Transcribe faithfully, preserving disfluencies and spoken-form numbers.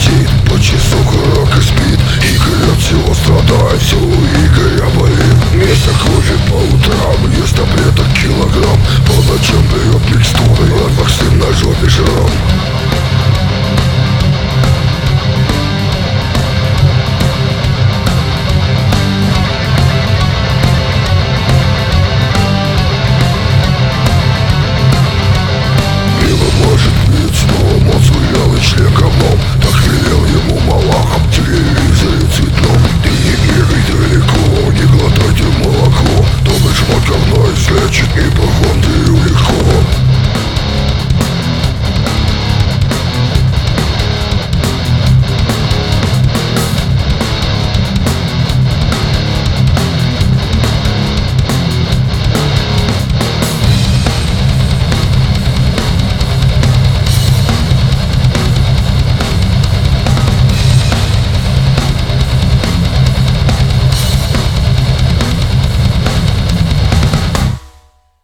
летит, по часу курок и спит. Игорь от всего страдает, все у Игоря болит. Месяц кружит по утрам, ест таблеток килограмм. По ночам берет микстуры, от вакцин на жопе шрам.